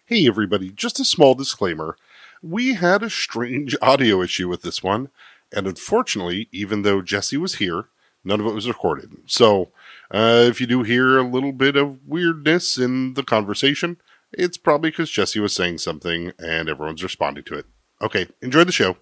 Hey everybody, just a small disclaimer. We had a strange audio issue with this one, and unfortunately, even though Jesse was here, none of it was recorded. So, if you do hear a little bit of weirdness in the conversation, it's probably because Jesse was saying something and everyone's responding to it. Okay, enjoy the show.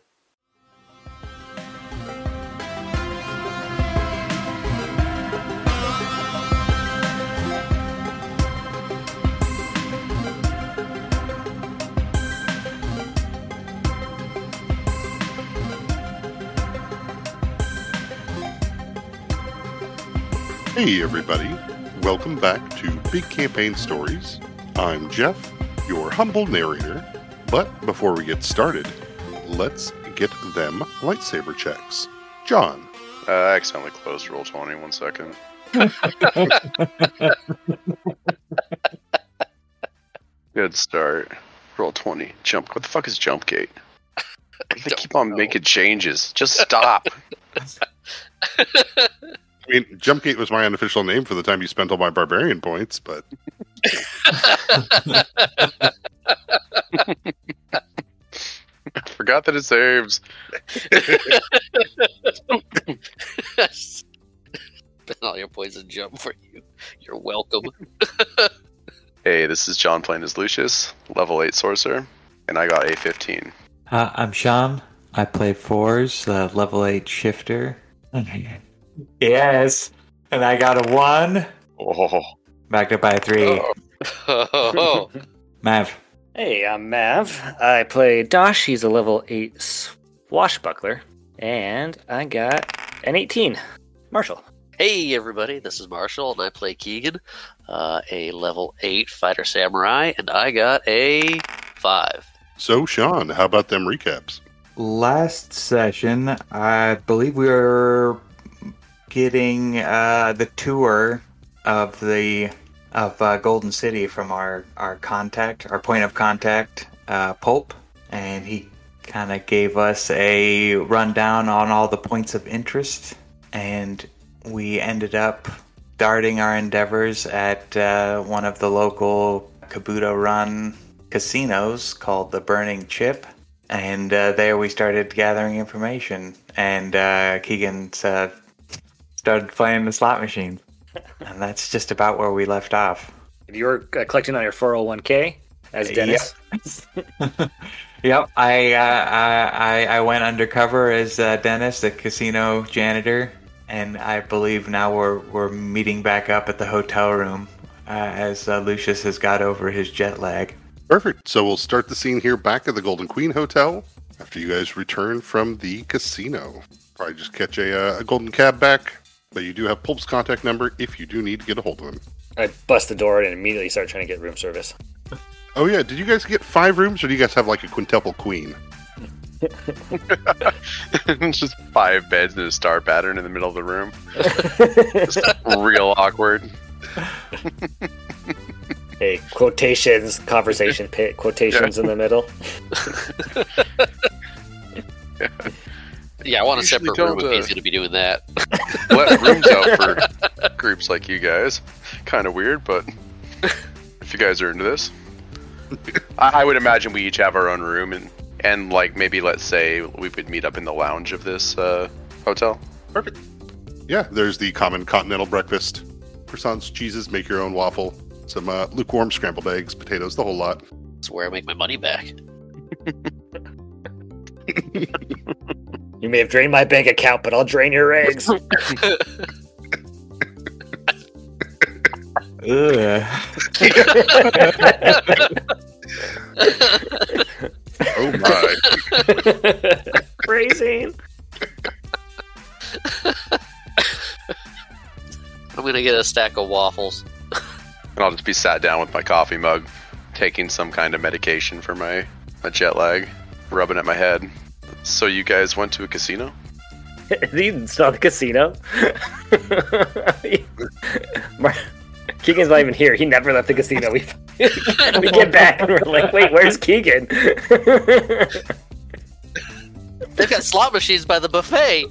Hey everybody, welcome back to Big Campaign Stories. I'm Jeff, your humble narrator, but before we get started, let's get them lightsaber checks. John. I accidentally closed Roll20, 1 second. Good start. Roll20, jump. What the fuck is jump gate? They keep on making changes. Just stop. I mean, Jumpgate was my unofficial name for the time you spent all my barbarian points, but... I forgot that it saves. Spend all your points and jump for you. You're welcome. Hey, this is John playing as Lucius, level 8 sorcerer, and I got a 15. I'm Sean. I play Fours, level 8 shifter. Yes, and I got a 1. Oh. Backed up by a 3. Oh. Mav. Hey, I'm Mav. I play Dosh. He's a level 8 swashbuckler. And I got an 18. Marshall. Hey everybody, this is Marshall, and I play Keegan, a level 8 fighter samurai, and I got a 5. So, Sean, how about them recaps? Last session, I believe we were getting the tour of Golden City from our point of contact, Pulp, and he kind of gave us a rundown on all the points of interest, and we ended up starting our endeavors at one of the local Kabuto-run casinos called the Burning Chip, and there we started gathering information, and Keegan started playing the slot machine. And that's just about where we left off. You were collecting on your 401k as Dennis? Yep. Yep. I went undercover as Dennis, the casino janitor, and I believe now we're meeting back up at the hotel room as Lucius has got over his jet lag. Perfect. So we'll start the scene here back at the Golden Queen Hotel after you guys return from the casino. Probably just catch a golden cab back. But you do have Pulp's contact number if you do need to get a hold of him. I bust the door and immediately start trying to get room service. Oh yeah, did you guys get 5 rooms or do you guys have like a quintuple queen? It's just 5 beds and a star pattern in the middle of the room. Just real awkward. Hey, quotations, conversation pit, quotations in the middle. Yeah, I want a Usually separate room if he's going to be doing that. Let rooms out for groups like you guys. Kind of weird, but if you guys are into this. I would imagine we each have our own room, and like maybe let's say we would meet up in the lounge of this hotel. Perfect. Yeah, there's the common continental breakfast. Croissants, cheeses, make your own waffle, some lukewarm scrambled eggs, potatoes, the whole lot. That's where I make my money back. You may have drained my bank account, but I'll drain your eggs. Ugh. Oh my. Crazy. I'm going to get a stack of waffles. And I'll just be sat down with my coffee mug, taking some kind of medication for my jet lag, rubbing at my head. So you guys went to a casino? It's not the casino. Keegan's not even here. He never left the casino. We get back and we're like, wait, where's Keegan? They've got slot machines by the buffet.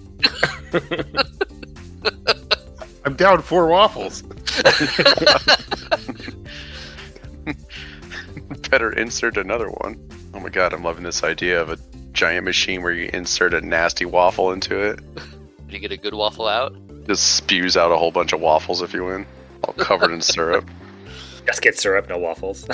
I'm down 4 waffles. Better insert another one. Oh my god, I'm loving this idea of a giant machine where you insert a nasty waffle into it. You get a good waffle out. Just spews out a whole bunch of waffles if you win. All covered in syrup. Just get syrup, no waffles.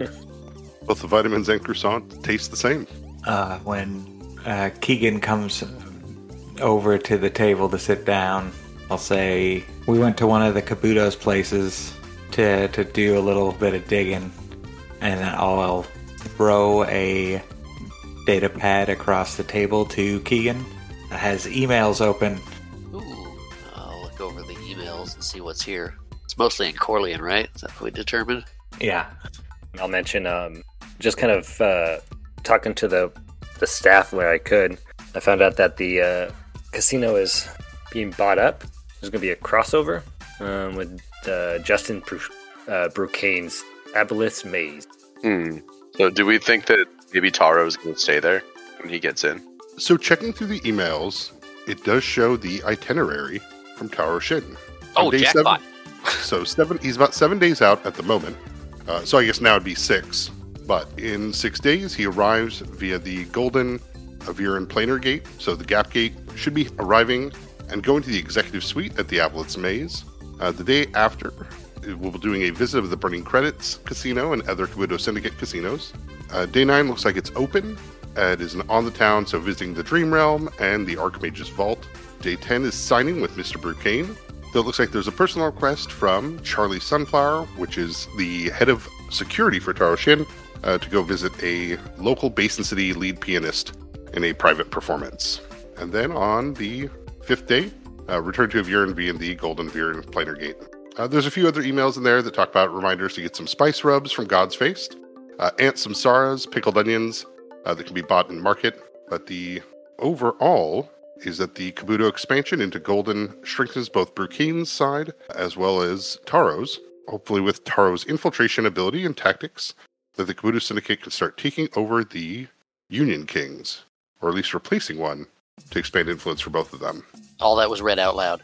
Both the vitamins and croissant taste the same. When Keegan comes over to the table to sit down, I'll say, we went to one of the Kabuto's places to do a little bit of digging, and then I'll throw a data pad across the table to Keegan. It has emails open. Ooh, I'll look over the emails and see what's here. It's mostly in Corleone, right? Is that what we determined? Yeah. I'll mention, just kind of talking to the staff where I could. I found out that the casino is being bought up. There's going to be a crossover with Justin Brucane's Aboleth's Maze. So do we think that maybe Taro's going to stay there when he gets in? So checking through the emails, it does show the itinerary from Taro Shin. Oh, jackpot. He's about 7 days out at the moment. So I guess now it'd be 6. But in 6 days, he arrives via the Golden Aviran Planar Gate. So the Gap Gate should be arriving and going to the Executive Suite at the Aboleth's Maze. The day after, we'll be doing a visit of the Burning Credits Casino and other Kabuto Syndicate casinos. Day 9 looks like it's open. It is on the town, so visiting the Dream Realm and the Archmage's Vault. Day 10 is signing with Mr. Brucane. Though it looks like there's a personal request from Charlie Sunflower, which is the head of security for Taro Shin, to go visit a local Basin City lead pianist in a private performance. And then on the 5th day, return to Aviran via the Golden Aviran Planar Gate. There's a few other emails in there that talk about reminders to get some spice rubs from God's Feast, ant samsaras, pickled onions that can be bought in market. But the overall is that the Kabuto expansion into Golden strengthens both Brucane's side as well as Taro's, hopefully with Taro's infiltration ability and tactics, that the Kabuto Syndicate can start taking over the Union Kings, or at least replacing one, to expand influence for both of them. All that was read out loud.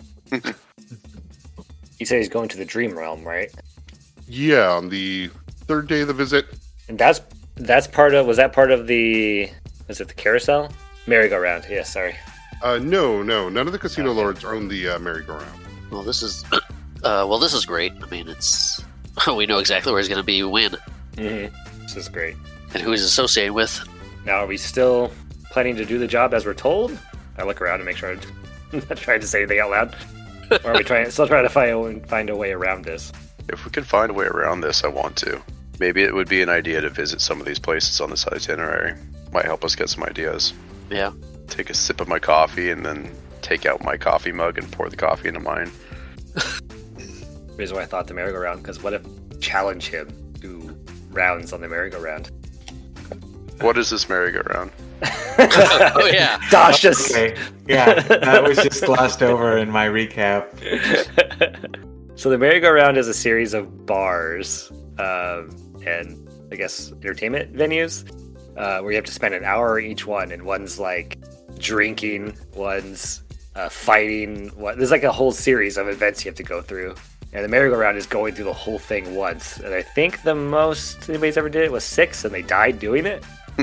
He said he's going to the Dream Realm, right? Yeah, on the 3rd day of the visit. And that's part of, was that part of the, is it the carousel? Merry-go-round, yeah, sorry. No, none of the casino lords own the merry-go-round. Well, this is this is great. I mean, it's we know exactly where he's going to be when This is great. and who he's associated with. Now, are we still planning to do the job as we're told? I look around and make sure I'm not trying to say anything out loud. Or are we still trying to find a way around this? If we can find a way around this, I want to. Maybe it would be an idea to visit some of these places on this itinerary. Might help us get some ideas. Yeah. Take a sip of my coffee and then take out my coffee mug and pour the coffee into mine. The reason why I thought the merry-go-round, because what if challenge him to rounds on the merry-go-round? What is this merry-go-round? Oh yeah. Dosh just... Okay. Yeah, that was just glossed over in my recap. So the merry-go-round is a series of bars and, I guess, entertainment venues where you have to spend an hour each one, and one's like drinking, one's fighting. There's like a whole series of events you have to go through. And the merry-go-round is going through the whole thing once. And I think the most anybody's ever did it was 6, and they died doing it.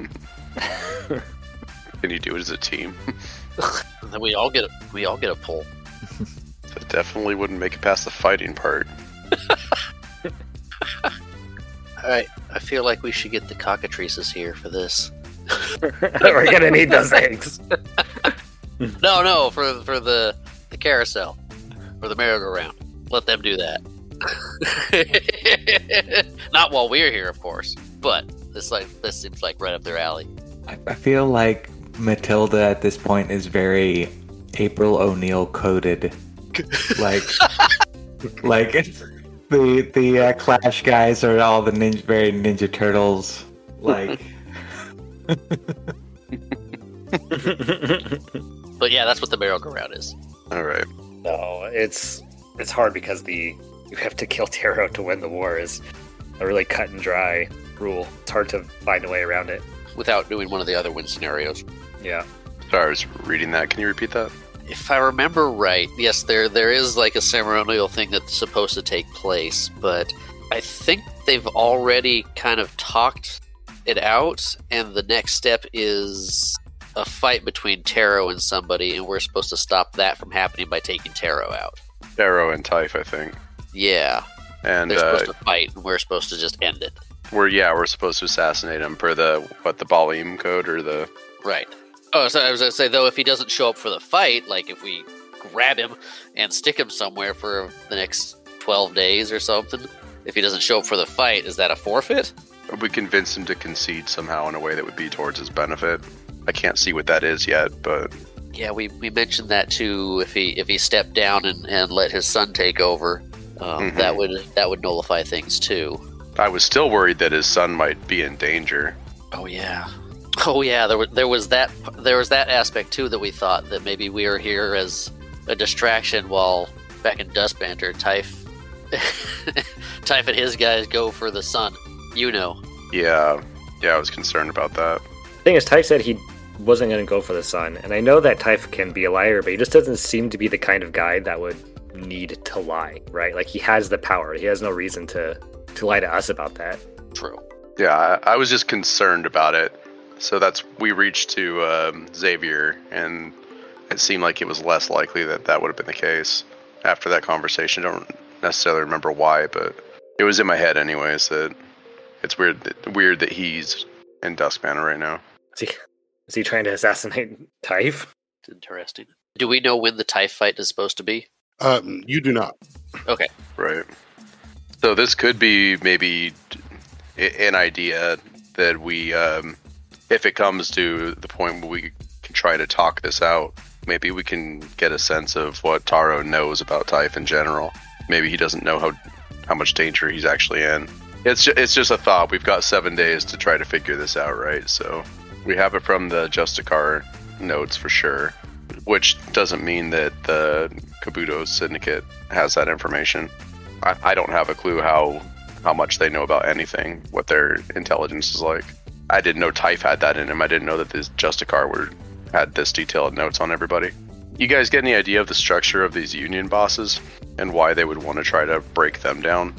Can you do it as a team? And then we all get a pull. That definitely wouldn't make it past the fighting part. All right, I feel like we should get the cockatrices here for this. We're gonna need those eggs. No, for the carousel, for the merry-go-round. Let them do that. Not while we're here, of course. But this seems like right up their alley. I feel like Matilda at this point is very April O'Neil coded. like the Clash guys are all the very Ninja Turtles. Like, But yeah, that's what the merry-go-round is. All right. No, it's hard because you have to kill Taro to win the war is a really cut and dry rule. It's hard to find a way around it. Without doing one of the other win scenarios. Yeah. Sorry, I was reading that. Can you repeat that? If I remember right, yes, there is like a ceremonial thing that's supposed to take place, but I think they've already kind of talked it out, and the next step is a fight between Taro and somebody, and we're supposed to stop that from happening by taking Taro out. Taro and Typh, I think. Yeah. And they're supposed to fight, and we're supposed to just end it. We're supposed to assassinate him per the Balim code or the... Right. Oh, so I was going to say, though, if he doesn't show up for the fight, like if we grab him and stick him somewhere for the next 12 days or something, if he doesn't show up for the fight, is that a forfeit? We convince him to concede somehow in a way that would be towards his benefit. I can't see what that is yet, but... Yeah, we mentioned that too. If he stepped down and let his son take over, that would nullify things too. I was still worried that his son might be in danger. Oh yeah. There was that aspect too, that we thought that maybe we were here as a distraction while back in Dustbanter, Typh and his guys go for the son. You know. Yeah, I was concerned about that. The thing is, Typh said he wasn't going to go for the sun, and I know that Typh can be a liar, but he just doesn't seem to be the kind of guy that would need to lie, right? Like, he has the power. He has no reason to lie to us about that. True. Yeah, I was just concerned about it. So we reached to Xavier, and it seemed like it was less likely that would have been the case after that conversation. I don't necessarily remember why, but it was in my head anyways that it's weird that he's in Duskbanner right now. Is he trying to assassinate Typh? It's interesting. Do we know when the Typh fight is supposed to be? You do not. Okay. Right. So this could be maybe an idea that we, if it comes to the point where we can try to talk this out, maybe we can get a sense of what Taro knows about Typh in general. Maybe he doesn't know how much danger he's actually in. It's just a thought. We've got 7 days to try to figure this out, right? So we have it from the Justicar notes for sure, which doesn't mean that the Kabuto Syndicate has that information. I don't have a clue how much they know about anything, what their intelligence is like. I didn't know Typh had that in him. I didn't know that this Justicar had this detailed notes on everybody. You guys get any idea of the structure of these union bosses and why they would want to try to break them down?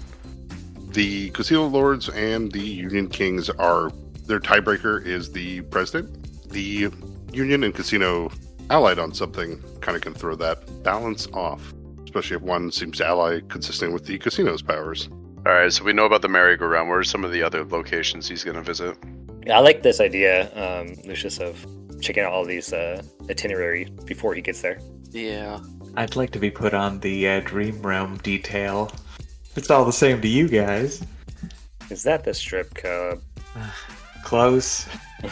The Casino Lords and the Union Kings their tiebreaker is the president. The Union and Casino allied on something kind of can throw that balance off, especially if one seems to ally consistent with the Casino's powers. Alright, so we know about the merry-go-round. What are some of the other locations he's going to visit? Yeah, I like this idea, Lucius, of checking out all these itineraries before he gets there. Yeah. I'd like to be put on the Dream Realm detail. It's all the same to you guys. Is that the strip club? Close.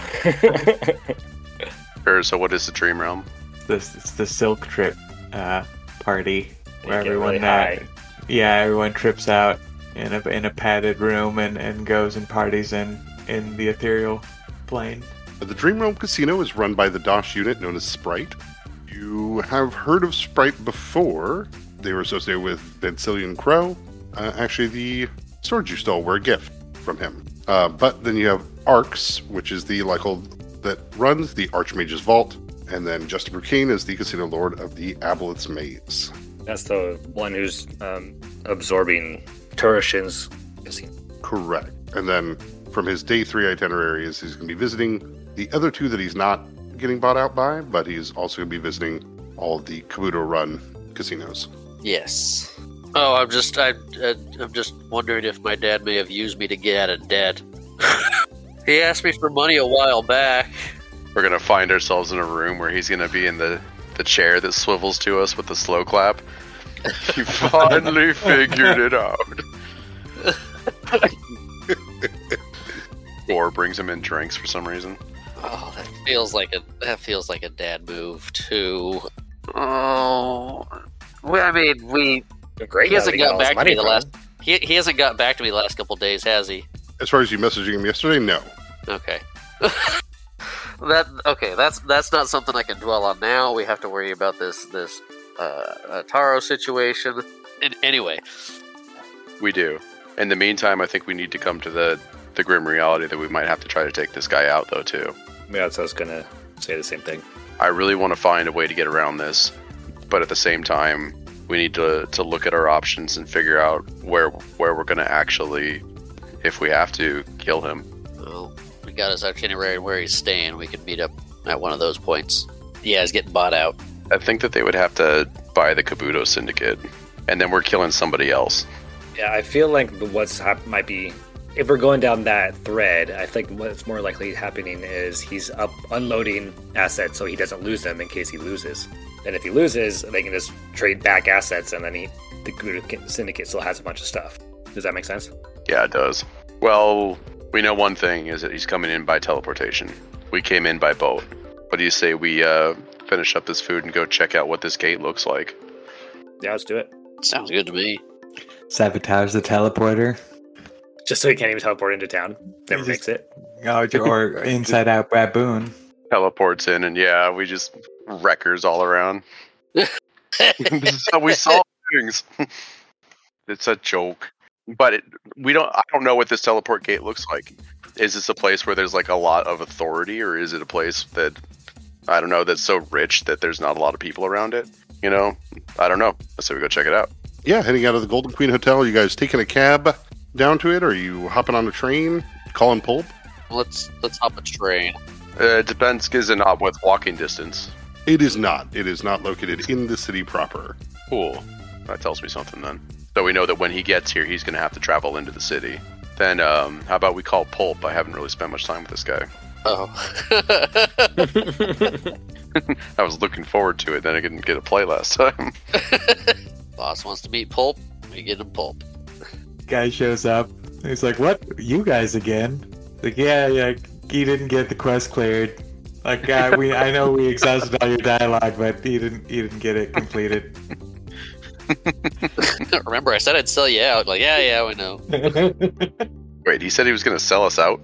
Sure, so what is the Dream Realm? It's the Silk Trip party where get everyone really high. everyone trips out in a padded room and goes and parties in the ethereal plane. The Dream Realm Casino is run by the DOS unit known as Sprite. You have heard of Sprite before. They were associated with Vancillion Crow. Actually, the swords you stole were a gift from him. But then you have Arx, which is the Lycol that runs the Archmage's Vault, and then Justin Brukane is the Casino Lord of the Aboleth's Maze. That's the one who's absorbing Turoshin's casino. Correct. And then from his day 3 itinerary is he's going to be visiting the other 2 that he's not getting bought out by, but he's also going to be visiting all of the Kabuto-run casinos. Yes. Oh, I'm just wondering if my dad may have used me to get out of debt. He asked me for money a while back. We're going to find ourselves in a room where he's going to be in the chair that swivels to us with the slow clap. You finally figured it out. Or brings him in drinks for some reason. Oh, that feels like a dad move too. Oh, well, I mean, Great. he hasn't got back to me he hasn't got back to me the last couple days, has he? As far as you messaging him yesterday, no. Okay. That's not something I can dwell on now. We have to worry about this Taro situation. And anyway, we do. In the meantime, I think we need to come to the grim reality that we might have to try to take this guy out, though, too. Yeah, so I was gonna say the same thing. I really want to find a way to get around this, but at the same time, we need to look at our options and figure out where we're going to actually if we have to kill him. Well, we got his itinerary and where he's staying. We can meet up at one of those points. Yeah, he's getting bought out. I think that they would have to buy the Kabuto Syndicate, and then we're killing somebody else. Yeah, I feel like might be, if we're going down that thread, I think what's more likely happening is he's up unloading assets so he doesn't lose them in case he loses. And if he loses, they can just trade back assets, and then the Kabuto Syndicate still has a bunch of stuff. Does that make sense? Yeah, it does. Well, we know one thing is that he's coming in by teleportation. We came in by boat. What do you say we finish up this food and go check out what this gate looks like? Yeah, let's do it. Sounds good to me. Sabotage the teleporter. Just so he can't even teleport into town. Never Just- makes it. Or inside out baboon. Teleports in, and yeah, we just wreckers all around. This is how we solve things. It's a joke. But I don't know what this teleport gate looks like. Is this a place where there's like a lot of authority, or is it a place that, I don't know, that's so rich that there's not a lot of people around it? You know? I don't know. Let's say we go check it out. Yeah, heading out of the Golden Queen Hotel. You guys taking a cab down to it, or are you hopping on a train, calling Pulp? Let's hop a train. It depends, is it not with walking distance? It is not. It is not located in the city proper. Cool. That tells me something then. So we know that when he gets here, he's going to have to travel into the city. Then how about we call Pulp? I haven't really spent much time with this guy. Oh. I was looking forward to it, then I didn't get a play last time. Boss wants to meet Pulp. We get him Pulp. Guy shows up. He's like, "What? You guys again?" Like, yeah. He didn't get the quest cleared. Like, I know we exhausted all your dialogue, but he didn't get it completed. Remember, I said I'd sell you out. Like, yeah, we know. Wait, he said he was going to sell us out?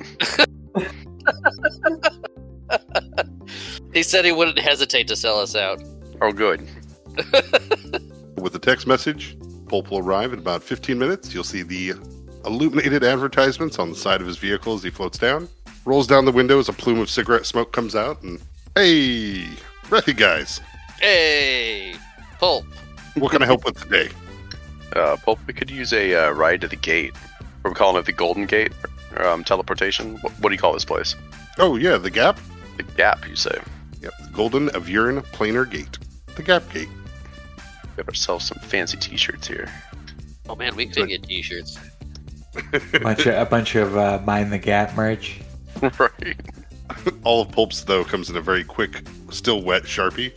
He said he wouldn't hesitate to sell us out. Oh, good. With the text message, Pulp will arrive in about 15 minutes. You'll see the illuminated advertisements on the side of his vehicle as he floats down. Rolls down the window as a plume of cigarette smoke comes out, and hey, breathy guys, Hey, Pulp. what can I help with today? Pulp, we could use a ride to the gate. We're calling it the Golden Gate. Teleportation. What do you call this place? Oh yeah, the Gap. The Gap, you say? Yep, the Golden Aviran Planar Gate, the Gap Gate. We have ourselves some fancy t-shirts here. Oh man, we could get t-shirts. A bunch of Mind the Gap merch. Right. All of Pulp's though comes in a very quick, still wet Sharpie.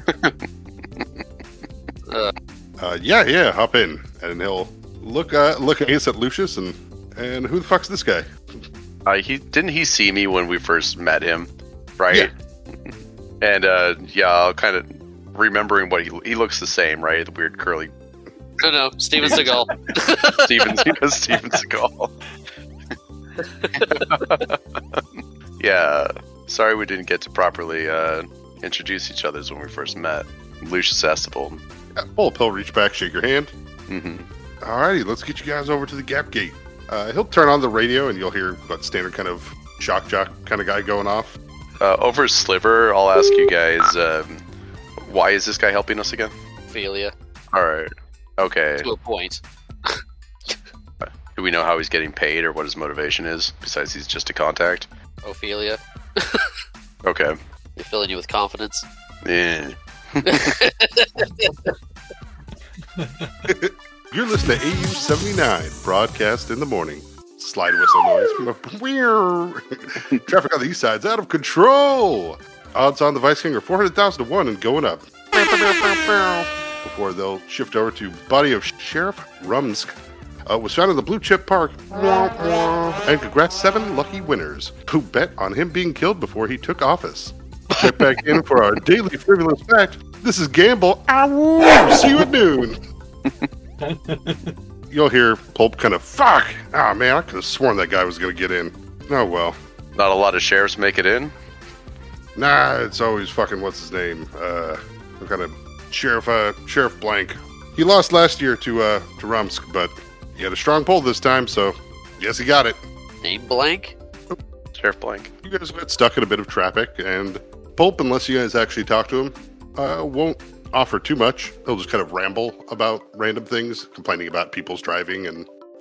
Yeah, hop in, and he'll look I guess at Lucius and who the fuck's this guy? He see me when we first met him, right? Yeah. And I'll kind of remembering what he looks the same, right? The weird curly. No, Steven Seagal. Steven Seagal. Yeah, sorry we didn't get to properly introduce each other when we first met. Lucius Astable. Pulp, he'll reach back, shake your hand. Mm-hmm. Alrighty, let's get you guys over to the Gap Gate. He'll turn on the radio, and you'll hear that standard kind of shock jock kind of guy going off. Over Sliver, I'll ask you guys, why is this guy helping us again? Ophelia. Alright, okay. To a point. Do we know how he's getting paid or what his motivation is, besides he's just a contact? Ophelia. Okay. They're filling you with confidence. Yeah. You're listening to AU 79, broadcast in the morning. Slide whistle noise from a traffic on the east side's out of control. Odds on the Vice King are 400,000 to 1 and going up. Before they'll shift over to body of Sheriff Rumsk. Was found in the Blue Chip Park. And congrats 7 lucky winners who bet on him being killed before he took office. Check back in for our daily frivolous fact. This is Gamble. Ow! See you at noon. You'll hear Pulp kind of, fuck! Ah, man, I could have sworn that guy was going to get in. Oh, well. Not a lot of sheriffs make it in? Nah, it's always fucking, what's his name? Some kind of Sheriff Blank. He lost last year to Rumsk, but he had a strong pull this time, so yes, he got it. Name blank? Sheriff Blank. You guys got stuck in a bit of traffic, and Pulp, unless you guys actually talk to him, won't offer too much. He'll just kind of ramble about random things, complaining about people's driving and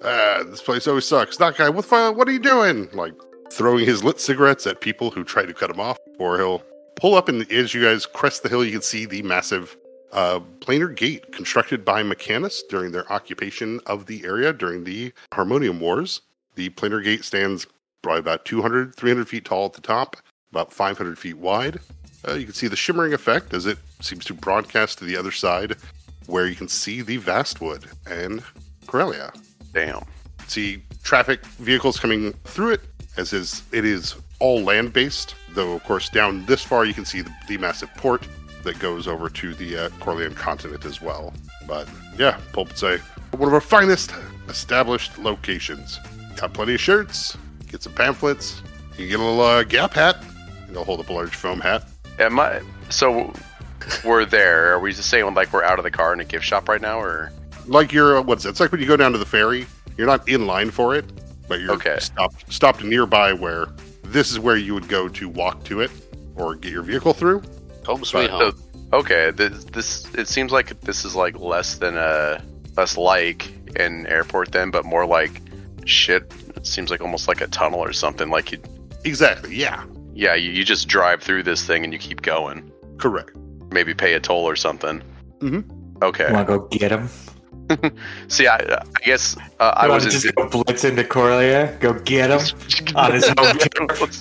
This place always sucks. That guy, what are you doing? Like, throwing his lit cigarettes at people who try to cut him off. Or he'll pull up, and as you guys crest the hill, you can see the massive planar gate constructed by Mechanus during their occupation of the area during the Harmonium Wars. The planar gate stands probably about 200, 300 feet tall at the top, about 500 feet wide. You can see the shimmering effect as it seems to broadcast to the other side, where you can see the Vastwood and Corellia. Damn. See traffic vehicles coming through it, as it is all land-based, though, of course, down this far you can see the massive port that goes over to the Corellian continent as well. But, yeah, Pulp would say, one of our finest established locations. Got plenty of shirts, get some pamphlets, you can get a little Gap hat, and they'll hold up a large foam hat. So we're there. Are we just saying like we're out of the car in a gift shop right now, or like you're what's it? It's like when you go down to the ferry. You're not in line for it, but you're stopped nearby. Where this is where you would go to walk to it or get your vehicle through. Home sweet home. Okay, this it seems like this is like less like an airport then, but more like shit. It seems like almost like a tunnel or something. Like you exactly, yeah. Yeah, you just drive through this thing and you keep going. Correct. Maybe pay a toll or something. Mm-hmm. Okay. Want to go get him? See, I guess I was just go blitz into Corellia, go get him on his home turf.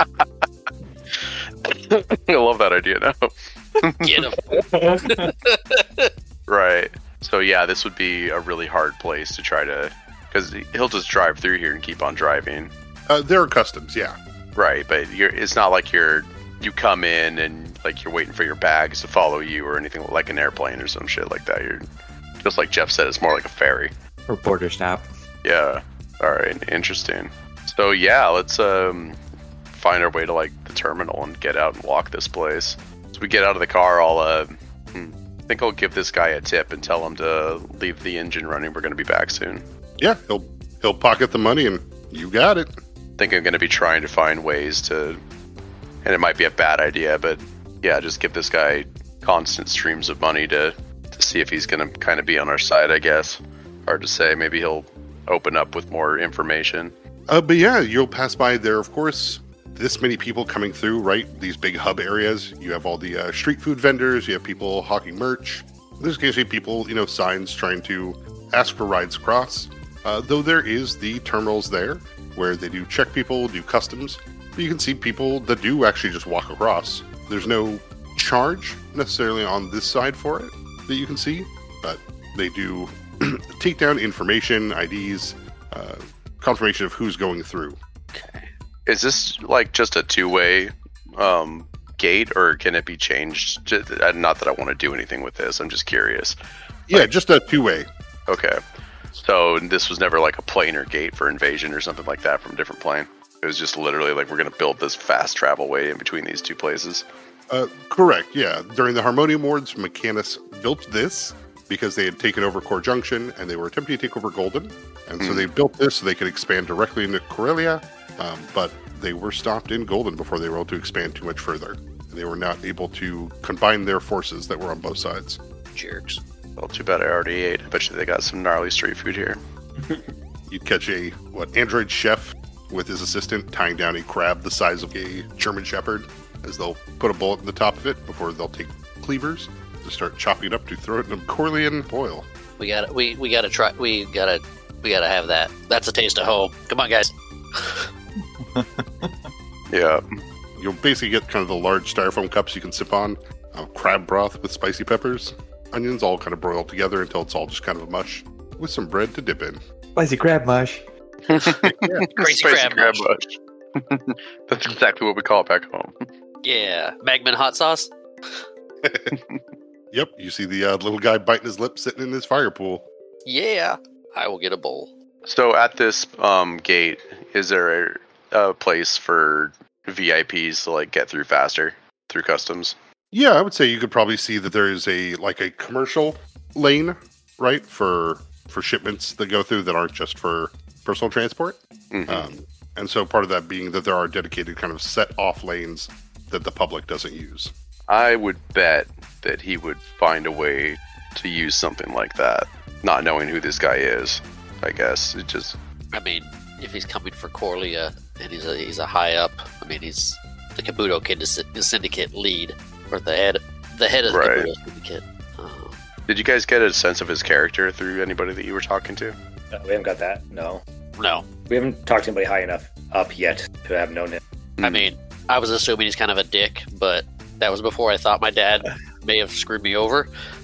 I love that idea now. Get him. Right. So yeah, this would be a really hard place to try to, because he'll just drive through here and keep on driving. There are customs, yeah. Right, but it's not like you come in and like you're waiting for your bags to follow you or anything like an airplane or some shit like that. You're just like Jeff said, it's more like a ferry. Or border snap. Yeah. All right. Interesting. So yeah, let's find our way to like the terminal and get out and walk this place. So we get out of the car. I think I'll give this guy a tip and tell him to leave the engine running. We're going to be back soon. Yeah, he'll pocket the money and you got it. I think I'm going to be trying to find ways to, and it might be a bad idea, but yeah, just give this guy constant streams of money to see if he's going to kind of be on our side, I guess. Hard to say. Maybe he'll open up with more information. But yeah, you'll pass by there, of course. This many people coming through, right? These big hub areas. You have all the street food vendors. You have people hawking merch. There's occasionally people, signs trying to ask for rides across. Though there is the terminals there where they do check people, do customs. But you can see people that do actually just walk across. There's no charge necessarily on this side for it that you can see, but they do take down information, IDs, confirmation of who's going through. Okay. Is this like just a two-way gate, or can it be changed? Not that I want to do anything with this. I'm just curious. Yeah, just a two-way. Okay. So this was never like a planar gate for invasion or something like that from a different plane. It was just literally like we're going to build this fast travel way in between these two places. Correct, yeah. During the Harmonium Wars, Mechanus built this because they had taken over Core Junction and they were attempting to take over Golden. And so they built this so they could expand directly into Corellia, but they were stopped in Golden before they were able to expand too much further. They were not able to combine their forces that were on both sides. Jerks. Well, too bad I already ate. I bet you they got some gnarly street food here. You'd catch a, android chef with his assistant tying down a crab the size of a German Shepherd, as they'll put a bullet in the top of it before they'll take cleavers to start chopping it up to throw it in a Corellian boil. We gotta try. We gotta have that. That's a taste of home. Come on, guys. Yeah. You'll basically get kind of the large styrofoam cups you can sip on, crab broth with spicy peppers, onions all kind of broiled together until it's all just kind of a mush, with some bread to dip in. Spicy crab mush. Crazy Spicy crab mush. mush. That's exactly what we call it back home. Yeah, Magman hot sauce. Yep, you see the little guy biting his lip sitting in his fire pool. Yeah, I will get a bowl. So at this gate, is there a place for VIPs to like get through faster through customs? Yeah, I would say you could probably see that there is a commercial lane, right, for shipments that go through that aren't just for personal transport. Mm-hmm. And so part of that being that there are dedicated kind of set off lanes that the public doesn't use. I would bet that he would find a way to use something like that, not knowing who this guy is. I guess it just. I mean, if he's coming for Corlia and he's a high up, I mean, he's the Kabuto Kid Syndicate lead, or the head of the Right. Kabuto Syndicate. Did you guys get a sense of his character through anybody that you were talking to? We haven't got that. No, No, we haven't talked to anybody high enough up yet to have known him. I mean, I was assuming he's kind of a dick, but that was before I thought my dad may have screwed me over.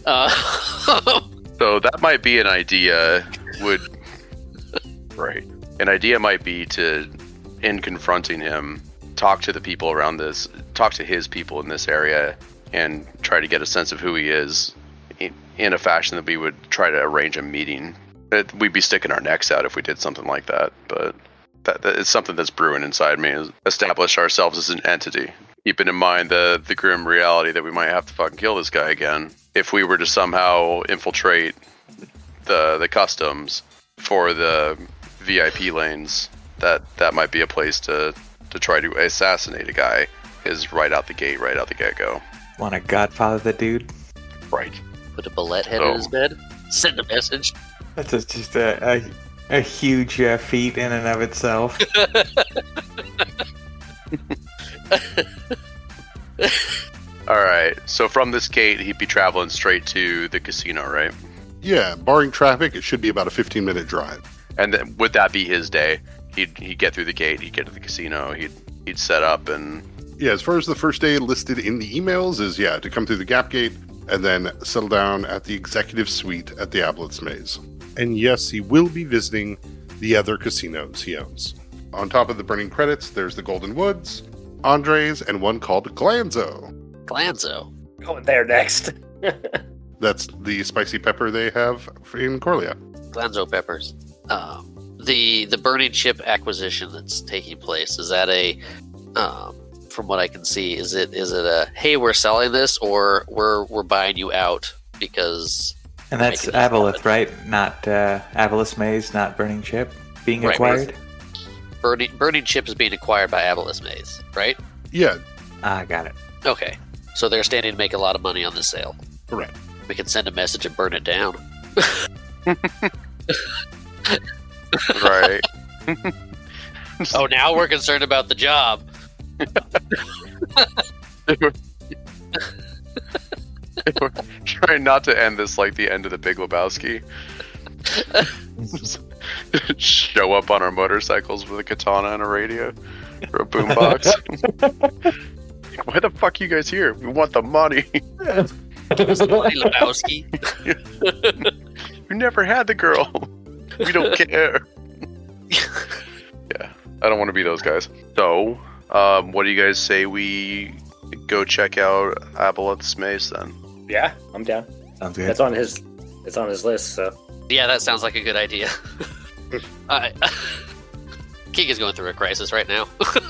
So that might be an idea. Right. An idea might be to, in confronting him, talk to the people around this, talk to his people in this area, and try to get a sense of who he is in a fashion that we would try to arrange a meeting. We'd be sticking our necks out if we did something like that, but that is something that's brewing inside me, is establish ourselves as an entity. Keeping in mind the grim reality that we might have to fucking kill this guy again if we were to somehow infiltrate the customs for the VIP lanes. That might be a place to try to assassinate a guy, is right out the gate, right out the get-go. Want to Godfather the dude? Right. Put a bullet head in his bed. Send a message. That's just a huge feat in and of itself. Alright, so from this gate, he'd be traveling straight to the casino, right? Yeah, barring traffic, it should be about a 15-minute drive. And then, would that be his day? He'd get through the gate, he'd get to the casino, he'd set up and... Yeah, as far as the first day listed in the emails is, to come through the Gap Gate and then settle down at the executive suite at the Aboleth's Maze. And yes, he will be visiting the other casinos he owns. On top of the burning credits, there's the Golden Woods, Andres, and one called Glanzo. Glanzo. Going there next. That's the spicy pepper they have in Corlia. Glanzo peppers. The burning chip acquisition that's taking place, is that a from what I can see, is it a hey, we're selling this, or we're buying you out because... And that's Aboleth, right? Not Aboleth's Maze, not Burning Chip being Right. acquired? Burning chip is being acquired by Aboleth's Maze, right? Yeah, Got it. Okay. So they're standing to make a lot of money on this sale. correct. We can send a message and burn it down. Right. Oh, now we're concerned about the job. We're trying not to end this like the end of the Big Lebowski. Just show up on our motorcycles with a katana and a radio or a boombox. Why the fuck you guys here? We want the money. Bloody Lebowski. We never had the girl. We don't care. Yeah, I don't want to be those guys. So, what do you guys say we go check out Aboleth's Maze then? Yeah, I'm down. Sounds good. It's on his list. So Yeah, that sounds like a good idea. King is going through a crisis right now.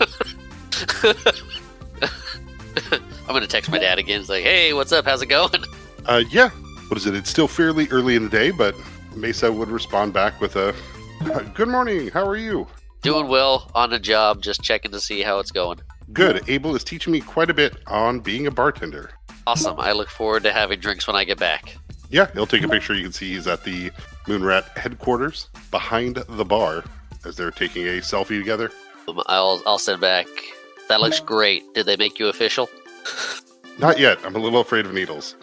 I'm going to text my dad again. It's like, hey, what's up? How's it going? Yeah, what is it? It's still fairly early in the day, but Mesa would respond back with a, good morning, how are you? Doing well on the job, just checking to see how it's going. Good, Abel is teaching me quite a bit on being a bartender. Awesome. I look forward to having drinks when I get back. Yeah, he'll take a picture. You can see he's at the Moonrat headquarters behind the bar as they're taking a selfie together. I'll send back. That looks great. Did they make you official? Not yet. I'm a little afraid of needles.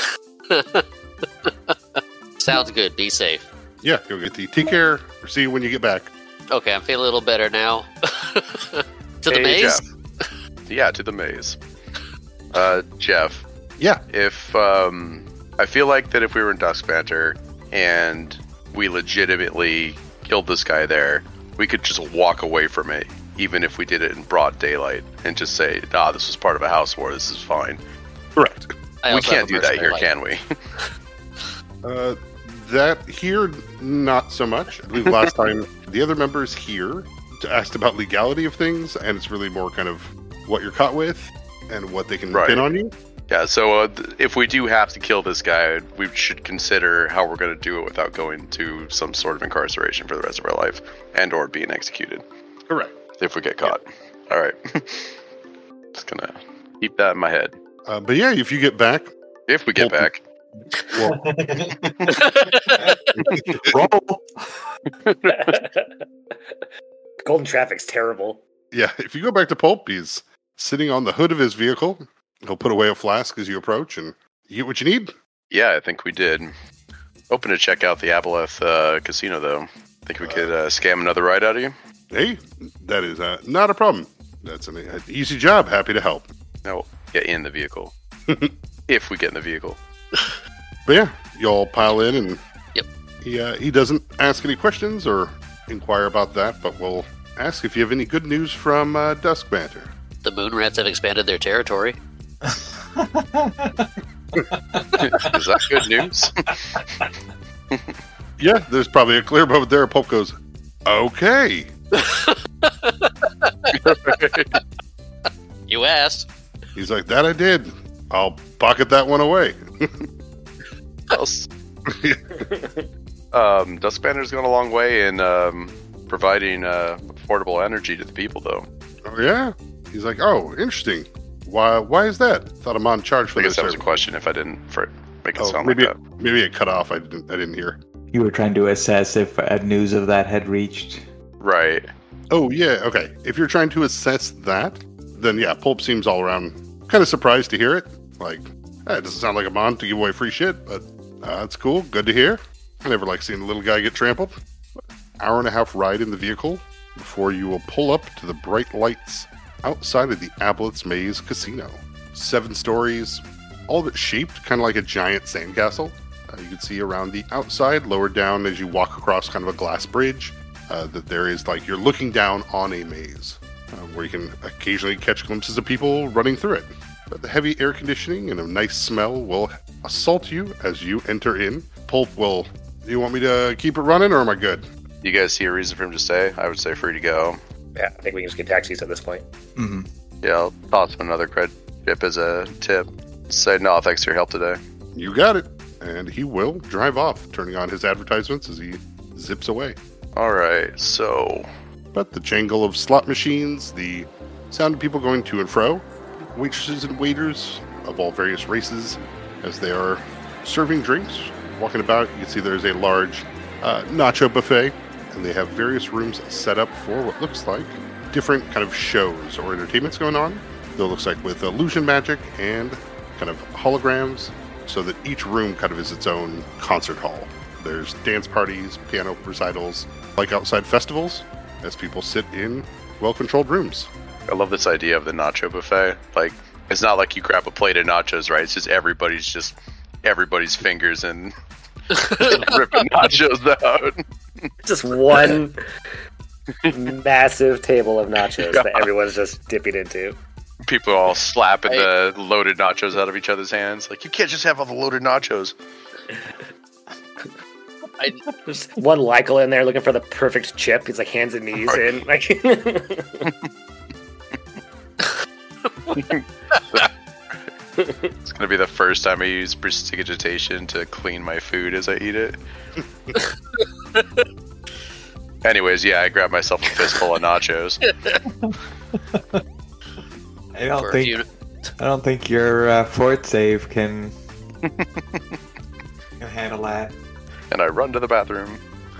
Sounds good. Be safe. Yeah, go get the take care. See you when you get back. Okay, I'm feeling a little better now. To the Hey, maze? Jeff. Yeah, to the maze. Jeff. Yeah. If I feel like that if we were in Dusk Banter and we legitimately killed this guy there, we could just walk away from it, even if we did it in broad daylight, and just say, this was part of a house war, this is fine. Correct. I We also have can't a do that here, mercenary can we? That here, not so much. I believe last time the other members here asked about legality of things, and it's really more kind of what you're caught with and what they can Right. pin on you. Yeah, so if we do have to kill this guy, we should consider how we're going to do it without going to some sort of incarceration for the rest of our life, and or being executed. Correct. If we get caught. All right. Just gonna keep that in my head. But yeah, if you get back, If we get Well, back. well, Roll. Golden traffic's terrible. Yeah, if you go back to Pulp, he's sitting on the hood of his vehicle. He'll put away a flask as you approach, and you get what you need. Yeah, I think we did. Open to check out the Aboleth casino, though. Think we could scam another ride out of you? Hey, that is not a problem. That's an easy job. Happy to help. No, get in the vehicle. If we get in the vehicle. But yeah, you all pile in, and Yep. he doesn't ask any questions or inquire about that, but will ask if you have any good news from Dusk Banter. The moon rats have expanded their territory. Is that good news? Yeah, there's probably a clear moment there. Pulp goes, okay. You asked. He's like, that I did. I'll pocket that one away. Else. Dusk Banter's gone a long way in providing affordable energy to the people, though. Oh, yeah? He's like, oh, interesting. Why is that? Thought I'm on charge for I this guess that was a service. question if I didn't make it sound maybe like that. maybe it cut off. I didn't hear. You were trying to assess if news of that had reached. Right. Oh, yeah, okay. If you're trying to assess that, then yeah, Pulp seems all around kind of surprised to hear it. Like, it doesn't sound like I'm on to give away free shit, but that's cool. Good to hear. I never like seeing the little guy get trampled. Hour and a half ride in the vehicle before you will pull up to the bright lights outside of the Aboleth's Maze Casino. 7 stories, all of it shaped kind of like a giant sandcastle. You can see around the outside, lower down as you walk across kind of a glass bridge, that there is like you're looking down on a maze where you can occasionally catch glimpses of people running through it. But the heavy air conditioning and a nice smell will assault you as you enter in. Pulp will, do you want me to keep it running or am I good? You guys see a reason for him to stay? I would say free to go. Yeah, I think we can just get taxis at this point. Mm-hmm. Yeah, I'll toss him another credit chip as a tip. Say, no, thanks for your help today. You got it. And he will drive off, turning on his advertisements as he zips away. Alright, so... But the jangle of slot machines, the sound of people going to and fro, waitresses and waiters of all various races as they are serving drinks, walking about. You can see there's a large nacho buffet, and they have various rooms set up for what looks like different kind of shows or entertainments going on. It looks like with illusion magic and kind of holograms, so that each room kind of is its own concert hall. There's dance parties, piano recitals, like outside festivals, as people sit in well-controlled rooms. I love this idea of the nacho buffet. Like, it's not like you grab a plate of nachos, right? It's just everybody's fingers and ripping nachos out. Just one massive table of nachos that everyone's just dipping into. People are all slapping the loaded nachos out of each other's hands. Like, you can't just have all the loaded nachos. There's one Lycal in there looking for the perfect chip. He's like hands and knees in. Like, it's gonna be the first time I use prestidigitation to clean my food as I eat it. Anyways, yeah, I grabbed myself a fistful of nachos. I don't think your fort save can handle that. And I run to the bathroom.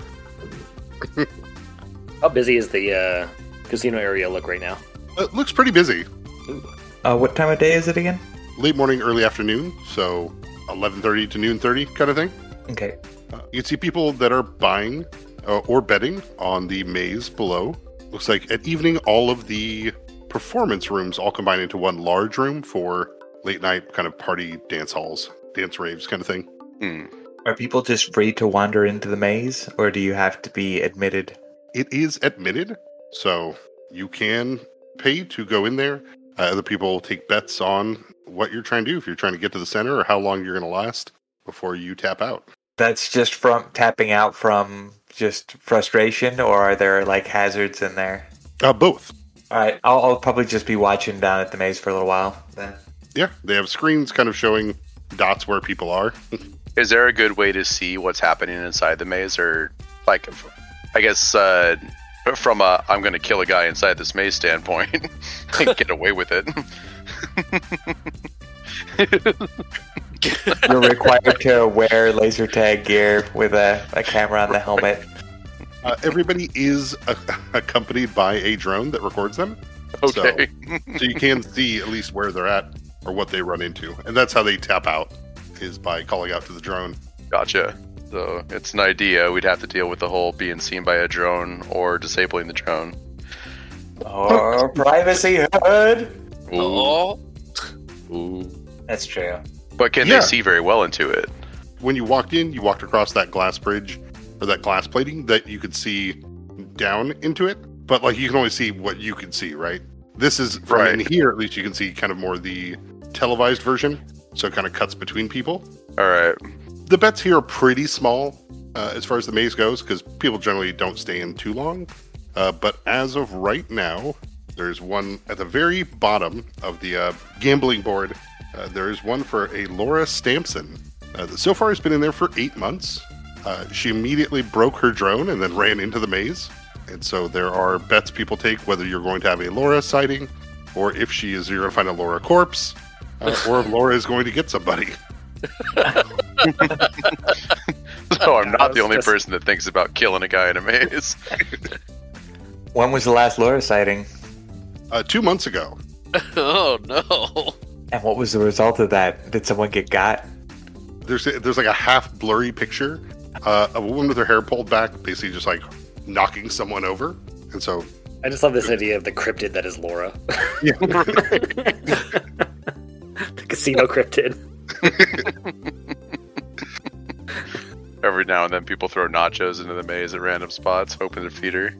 how busy is the casino area look right now? It looks pretty busy. What time of day is it again? Late morning, early afternoon, so 11:30 to noon 30 kind of thing. Okay. You can see people that are buying or betting on the maze below. Looks like at evening, all of the performance rooms all combine into one large room for late night kind of party dance halls, dance raves kind of thing. Are people just free to wander into the maze, or do you have to be admitted? It is admitted, so you can pay to go in there. Other people take bets on what you're trying to do, if you're trying to get to the center or how long you're going to last before you tap out. That's just from tapping out from just frustration, or are there like hazards in there? Both. All right, I'll probably just be watching down at the maze for a little while then. Yeah, they have screens kind of showing dots where people are. Is there a good way to see what's happening inside the maze? Or, like, I guess from a I'm going to kill a guy inside this maze standpoint, get away with it. You're required to wear laser tag gear with a camera on the helmet. Everybody is accompanied by a drone that records them. Okay. So you can see at least where they're at or what they run into. And that's how they tap out, is by calling out to the drone. Gotcha. So it's an idea. We'd have to deal with the whole being seen by a drone or disabling the drone. Or privacy HUD. Oh, Ooh. That's true. But can Yeah. they see very well into it? When you walked in, you walked across that glass bridge or that glass plating that you could see down into it. But like you can only see what you can see, right? This is from in here, at least you can see kind of more the televised version. So it kind of cuts between people. All right. The bets here are pretty small as far as the maze goes, because people generally don't stay in too long. But as of right now, there's one at the very bottom of the gambling board. There is one for a Laura Stampson. That so far has been in there for 8 months. She immediately broke her drone and then ran into the maze. And so there are bets people take whether you're going to have a Laura sighting, or if you're going to find a Laura corpse, or if Laura is going to get somebody. So I'm not the only person that thinks about killing a guy in a maze. When was the last Laura sighting? 2 months ago. oh no! And what was the result of that? Did someone get got? There's like a half blurry picture of a woman with her hair pulled back, basically just like knocking someone over. And so I just love this idea of the cryptid that is Laura. yeah. The casino cryptid. Every now and then people throw nachos into the maze at random spots, hoping to feed her.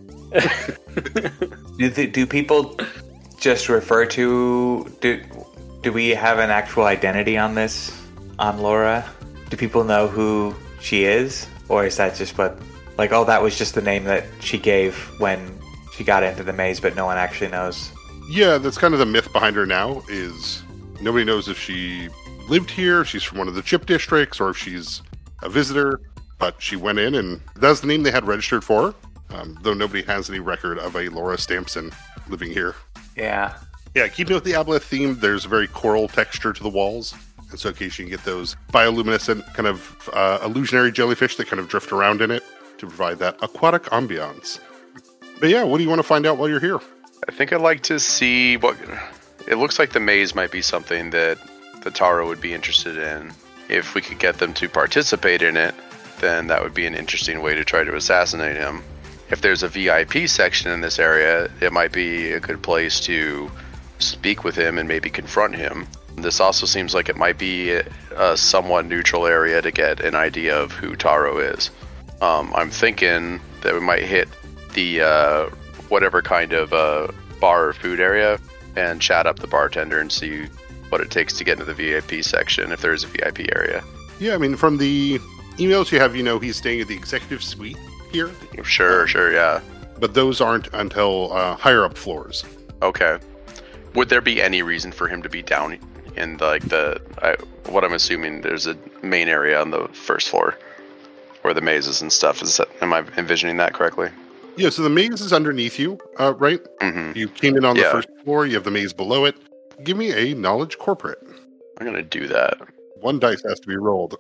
Do people just refer to... Do we have an actual identity on this, on Laura? Do people know who she is? Or is that just what... Like, oh, that was just the name that she gave when she got into the maze, but no one actually knows. Yeah, that's kind of the myth behind her now, is nobody knows if she lived here, if she's from one of the chip districts, or if she's a visitor. But she went in, and that's the name they had registered for her, though nobody has any record of a Laura Stampson living here. Yeah. Yeah, keeping with the Aboleth theme, there's a very coral texture to the walls. And so occasionally you get those bioluminescent kind of illusionary jellyfish that kind of drift around in it to provide that aquatic ambiance. But yeah, what do you want to find out while you're here? I think I'd like to see what... It looks like the maze might be something that the Taro would be interested in. If we could get them to participate in it, then that would be an interesting way to try to assassinate him. If there's a VIP section in this area, it might be a good place to speak with him and maybe confront him. This also seems like it might be a somewhat neutral area to get an idea of who Taro is. I'm thinking that we might hit the whatever kind of bar or food area and chat up the bartender and see what it takes to get into the VIP section, if there is a VIP area. Yeah, I mean, from the emails you have, you know he's staying at the executive suite here. Sure, yeah. But those aren't until higher up floors. Okay. Would there be any reason for him to be down in what I'm assuming there's a main area on the first floor where the mazes and stuff is? Am I envisioning that correctly? Yeah, so the maze is underneath you, right? Mm-hmm. You came in on the first floor, you have the maze below it. Give me a knowledge corporate. I'm going to do that. 1 dice has to be rolled.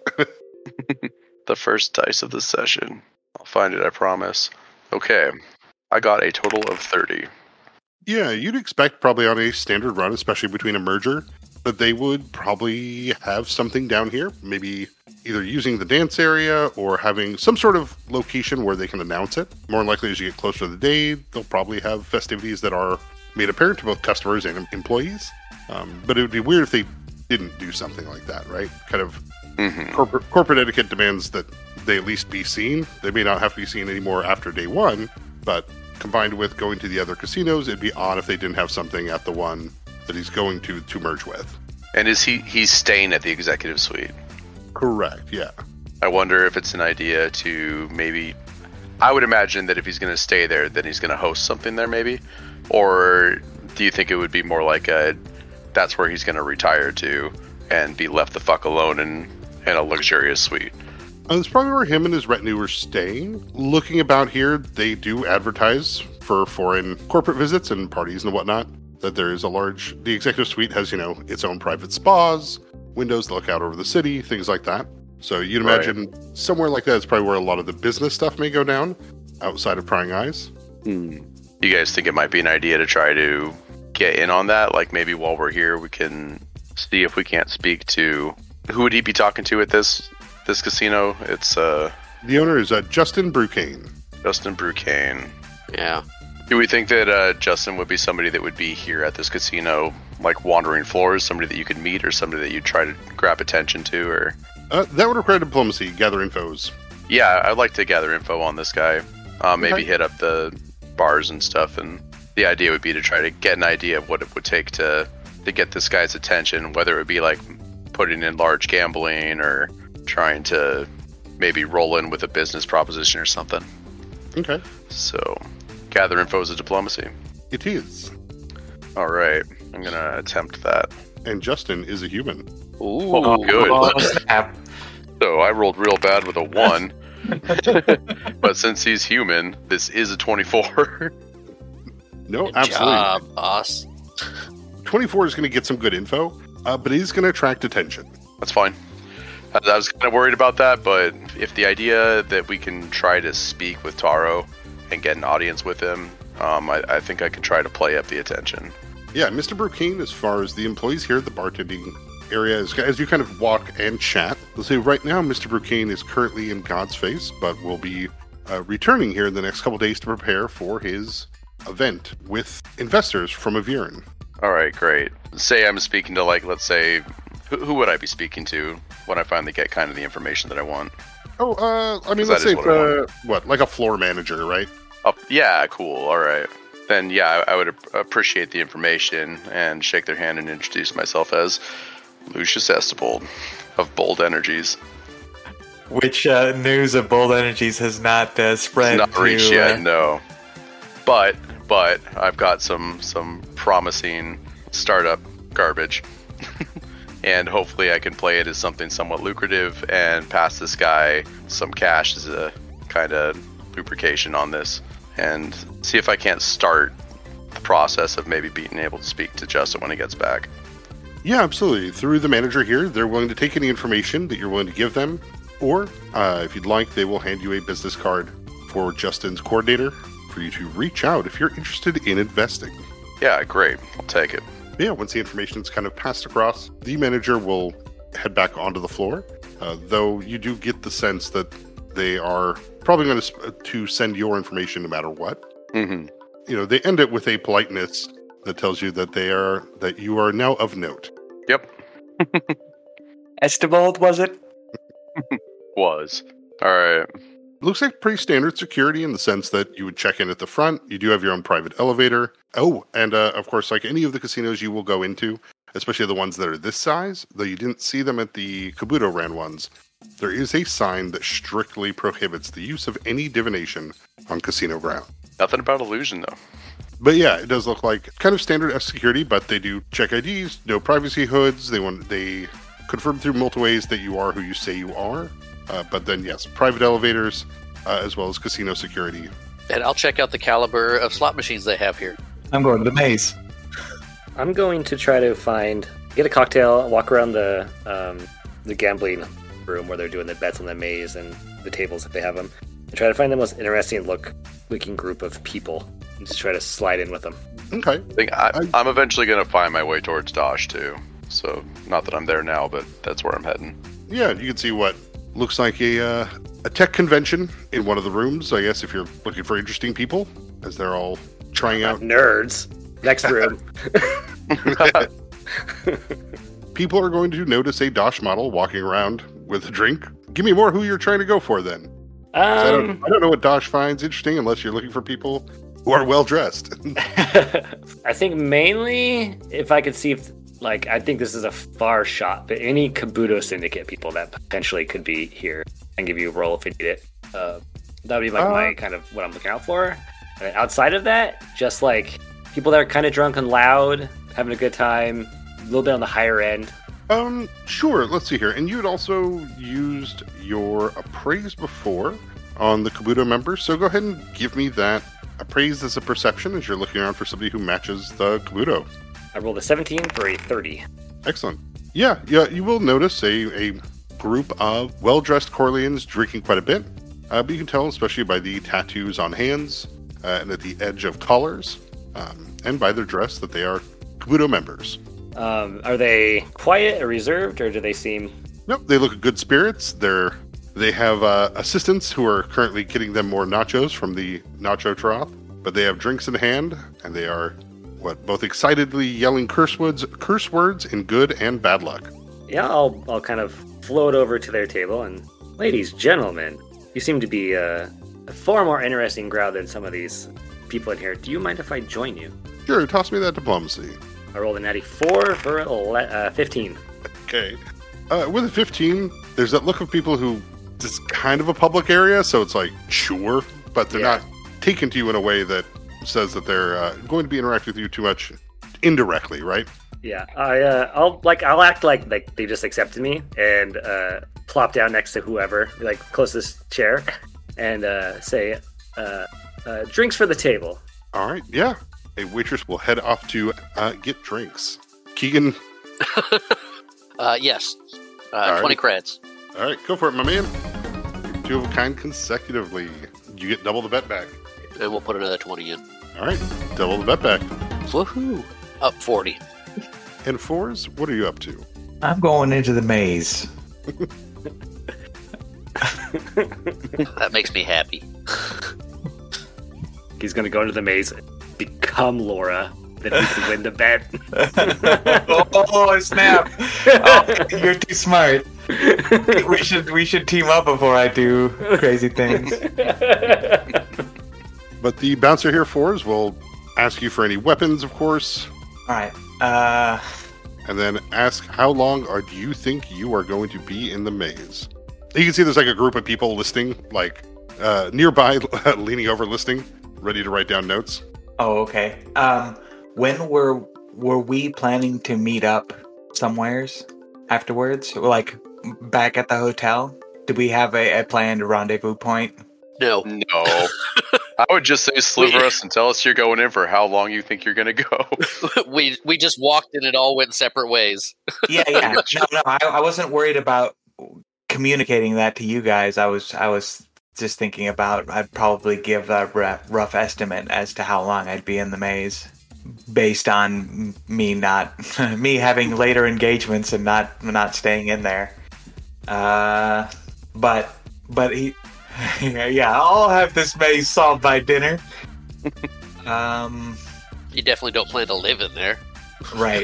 The first dice of the session. I'll find it, I promise. Okay. I got a total of 30. Yeah, you'd expect probably on a standard run, especially between a merger, that they would probably have something down here. Maybe either using the dance area or having some sort of location where they can announce it. More than likely, as you get closer to the day, they'll probably have festivities that are made apparent to both customers and employees. But it would be weird if they didn't do something like that, right? Kind of corporate etiquette demands that they at least be seen. They may not have to be seen anymore after day one, but combined with going to the other casinos, it'd be odd if they didn't have something at the one that he's going to merge with. And is he's staying at the executive suite? Correct, yeah. I wonder if it's an idea to maybe... I would imagine that if he's going to stay there, then he's going to host something there maybe? Or do you think it would be more like that's where he's going to retire to and be left the fuck alone in a luxurious suite? That's probably where him and his retinue are staying. Looking about here, they do advertise for foreign corporate visits and parties and whatnot. That there is the executive suite has, its own private spas, windows that look out over the city, things like that. So you'd imagine somewhere like that is probably where a lot of the business stuff may go down. outside of prying eyes. You guys think it might be an idea to try to get in on that? Like maybe while we're here, we can see if we can't speak to... Who would he be talking to at this casino? It's The owner is Justin Brucane. Justin Brucane. Yeah. Do we think that Justin would be somebody that would be here at this casino, like wandering floors, somebody that you could meet, or somebody that you'd try to grab attention to, or... That would require diplomacy, gather infos. Yeah, I'd like to gather info on this guy. Maybe hit up the bars and stuff, and the idea would be to try to get an idea of what it would take to get this guy's attention, whether it would be like putting in large gambling or trying to maybe roll in with a business proposition or something. Okay. So, gather info is a diplomacy. It is. All right, I'm gonna attempt that. And Justin is a human. Ooh. Oh, good. Oh, snap. So I rolled real bad with a 1. But since he's human, this is a 24. No, Good absolutely. job, boss. 24 is going to get some good info, but it is going to attract attention. That's fine. I was kind of worried about that, but if the idea that we can try to speak with Taro and get an audience with him, I think I could try to play up the attention. Yeah, Mr. Brucane, as far as the employees here at the bartending area, as you kind of walk and chat, they'll say right now Mr. Brucane is currently in God's Face, but will be returning here in the next couple days to prepare for his event with investors from Aviran. All right, great. Say I'm speaking to, like, let's say, who would I be speaking to when I finally get kind of the information that I want? Oh, I mean, Because let's that say, is what like a floor manager, right? Oh, yeah, cool. All right. Then, yeah, I would appreciate the information and shake their hand and introduce myself as Lucius Estibold of Bold Energies. Which news of Bold Energies has not spread Not to... reached yet, no. But I've got some promising startup garbage. And hopefully I can play it as something somewhat lucrative and pass this guy some cash as a kind of lubrication on this. And see if I can't start the process of maybe being able to speak to Justin when he gets back. Yeah, absolutely. Through the manager here, they're willing to take any information that you're willing to give them, or if you'd like, they will hand you a business card for Justin's coordinator for you to reach out if you're interested in investing. Yeah, great. I'll take it. Yeah, once the information's kind of passed across, the manager will head back onto the floor, though you do get the sense that they are probably going to send your information no matter what. Mm-hmm. You know, they end it with a politeness that tells you that you are now of note. Yep. Estibold, was it? Was. All right. Looks like pretty standard security in the sense that you would check in at the front. You do have your own private elevator. Oh, and of course, like any of the casinos you will go into, especially the ones that are this size, though you didn't see them at the Kabuto ran ones, there is a sign that strictly prohibits the use of any divination on casino ground. Nothing about illusion, though. But yeah, it does look like kind of standard F security, but they do check IDs, no privacy hoods. They confirm through multiple ways that you are who you say you are. But then, yes, private elevators, as well as casino security. And I'll check out the caliber of slot machines they have here. I'm going to the maze. I'm going to try to get a cocktail, walk around the gambling room where they're doing the bets on the maze and the tables if they have them, and try to find the most interesting looking group of people and just try to slide in with them. Okay. I think I'm eventually going to find my way towards Dosh, too. So, not that I'm there now, but that's where I'm heading. Yeah, you can see what looks like a tech convention in one of the rooms, I guess, if you're looking for interesting people, as they're all trying out. Nerds. Next room. People are going to notice a Dosh model walking around with a drink. Give me more who you're trying to go for, then. I don't know what Dosh finds interesting unless you're looking for people who are well-dressed. I think mainly, if I could see if, I think this is a far shot, but any Kabuto Syndicate people that potentially could be here and give you a role if you need it. That would be my kind of what I'm looking out for. And then outside of that, just people that are kind of drunk and loud, having a good time, a little bit on the higher end. Sure. Let's see here. And you had also used your appraise before on the Kabuto members, so go ahead and give me that appraise as a perception as you're looking around for somebody who matches the Kabuto. I rolled a 17 for a 30. Excellent. Yeah, you will notice a group of well-dressed Corleans drinking quite a bit. but you can tell, especially by the tattoos on hands and at the edge of collars, and by their dress, that they are Kabuto members. Are they quiet or reserved, or do they seem... Nope, they look good spirits. They have assistants who are currently getting them more nachos from the Nacho Trough, but they have drinks in hand, and they are both excitedly yelling curse words in good and bad luck. Yeah, I'll kind of float over to their table and, ladies, gentlemen, you seem to be a far more interesting crowd than some of these people in here. Do you mind if I join you? Sure, toss me that diplomacy. I rolled a natty 4 for 15. Okay. With a 15, there's that look of people who, this is kind of a public area, so it's like, sure, but they're not taken to you in a way that says that they're going to be interacting with you too much indirectly, right? Yeah, I'll act like they just accepted me and plop down next to whoever, like closest chair, and say, drinks for the table. All right, yeah. A waitress will head off to get drinks. Keegan? Yes. All 20 right. creds. All right, go for it, my man. Two of a kind consecutively. You get double the bet back. And we'll put another 20 in. All right, double the bet back. Woohoo! Up 40. And fours, what are you up to? I'm going into the maze. That makes me happy. He's going to go into the maze and become Laura. Then we can win the bet. Oh, snap! Oh, you're too smart. We should team up before I do crazy things. But the bouncer here, fours, will ask you for any weapons, of course. All right. And then ask how long do you think you are going to be in the maze. You can see there's like a group of people listening, like nearby, leaning over listening, ready to write down notes. Oh, okay. When were we planning to meet up somewheres afterwards? Like back at the hotel? Did we have a planned rendezvous point? No. No. I would just say sliver us and tell us you're going in for how long you think you're going to go. we just walked and it all went separate ways. Yeah. No, I wasn't worried about communicating that to you guys. I was just thinking about I'd probably give a rough estimate as to how long I'd be in the maze, based on me having later engagements and not staying in there. But he, yeah, I'll have this maze solved by dinner. You definitely don't plan to live in there. Right.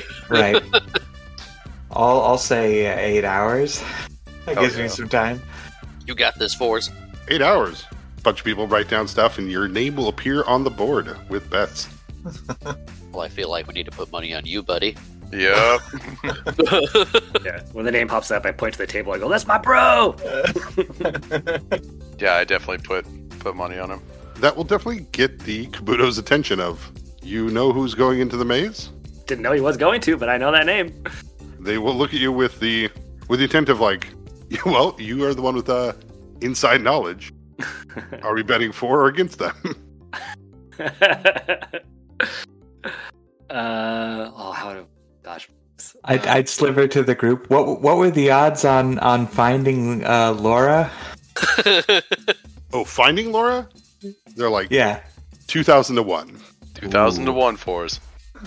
I'll say 8 hours. That gives me some time. You got this, fours. 8 hours. A bunch of people write down stuff, and your name will appear on the board with bets. Well, I feel like we need to put money on you, buddy. Yep. Yeah. When the name pops up, I point to the table. I go, "That's my bro." Yeah, I definitely put money on him. That will definitely get the Kabuto's attention of, you know who's going into the maze? Didn't know he was going to, but I know that name. They will look at you with the intent of like, well, you are the one with inside knowledge. Are we betting for or against them? Gosh. I'd sliver to the group. What were the odds on finding Laura? Oh, finding Laura? They're like, Yeah. 2,000 to 1. 2,000 to 1 fours.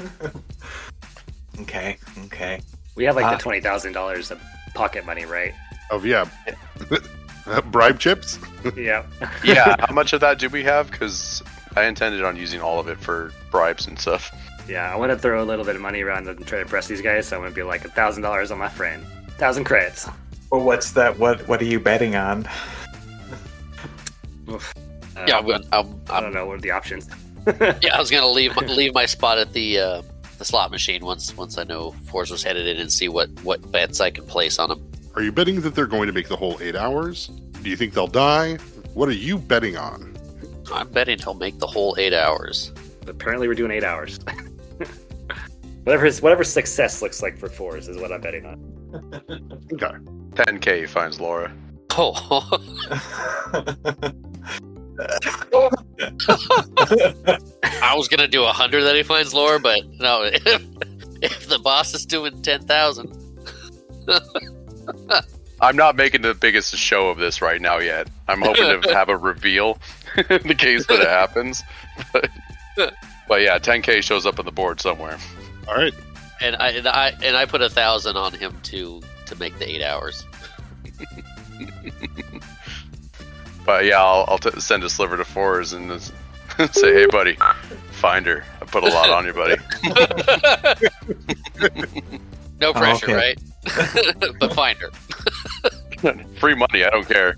Okay. We have like the $20,000 of pocket money, right? Oh, yeah. Bribe chips? Yeah. Yeah, how much of that do we have? Because I intended on using all of it for bribes and stuff. Yeah, I want to throw a little bit of money around and try to impress these guys, so I'm going to be like $1,000 on my friend. 1,000 credits. Well, what's that? What are you betting on? Yeah, I don't know. What are the options? yeah, I was gonna leave my spot at the slot machine once I know Force was headed in and see what bets I can place on them. Are you betting that they're going to make the whole 8 hours? Do you think they'll die? What are you betting on? I'm betting he'll make the whole 8 hours. Apparently, we're doing 8 hours. Whatever success looks like for fours is what I'm betting on. Okay. 10K finds Laura. Oh, I was gonna do 100 that he finds Laura, but no. If the boss is doing 10,000, I'm not making the biggest show of this right now yet. I'm hoping to have a reveal in the case that it happens. But yeah, 10K shows up on the board somewhere. All right. And I put 1,000 on him to make the 8 hours. But yeah, I'll send a sliver to Fours and just say, "Hey, buddy, find her. I put a lot on you, buddy." No pressure, okay. right? But find her. Free money, I don't care.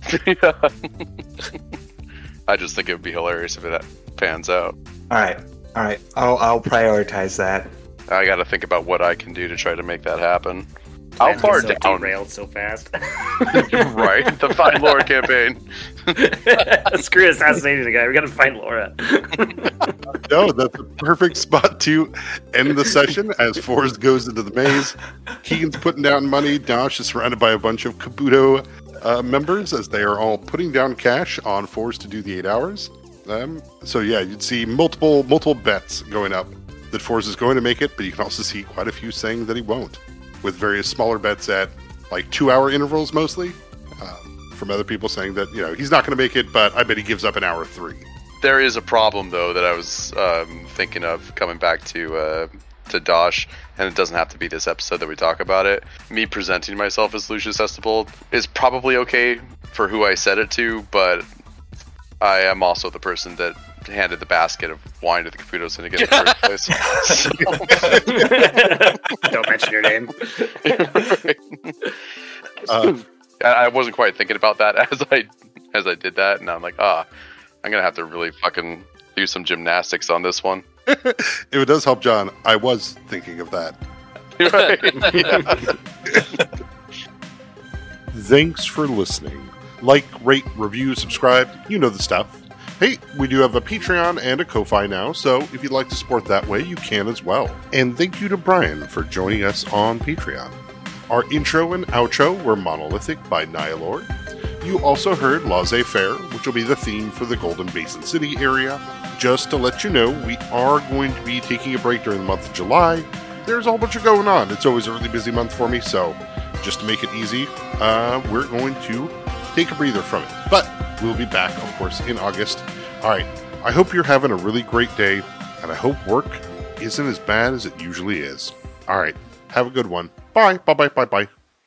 I just think it would be hilarious if that pans out. All right. I'll prioritize that. I got to think about what I can do to try to make that happen. How far so down? derailed so fast. Right, the Find Laura campaign. Screw assassinating the guy. We got to find Laura. No, that's a perfect spot to end the session as Forrest goes into the maze. Keegan's putting down money. Dosh is surrounded by a bunch of Kabuto members as they are all putting down cash on Forrest to do the 8 hours. So yeah, you'd see multiple bets going up that Forrest is going to make it, but you can also see quite a few saying that he won't, with various smaller bets at like 2-hour intervals mostly, from other people saying that, he's not going to make it, but I bet he gives up an hour 3. There is a problem, though, that I was thinking of coming back to Dosh, and it doesn't have to be this episode that we talk about it. Me presenting myself as Lucius Estable is probably okay for who I said it to, but I am also the person that handed the basket of wine to the Caputos in the first place. Don't mention your name. I wasn't quite thinking about that as I did that, and I'm like, I'm gonna have to really fucking do some gymnastics on this one. If it does help, John, I was thinking of that. Right? Yeah. Thanks for listening. Like, rate, review, subscribe. You know the stuff. Hey, we do have a Patreon and a Ko-Fi now, so if you'd like to support that way, you can as well. And thank you to Brian for joining us on Patreon. Our intro and outro were Monolithic by Nihilord. You also heard Laissez-Faire, which will be the theme for the Golden Basin City area. Just to let you know, we are going to be taking a break during the month of July. There's a whole bunch of going on. It's always a really busy month for me, so just to make it easy, we're going to take a breather from it. But we'll be back, of course, in August. All right, I hope you're having a really great day, and I hope work isn't as bad as it usually is. All right, have a good one. Bye. Bye.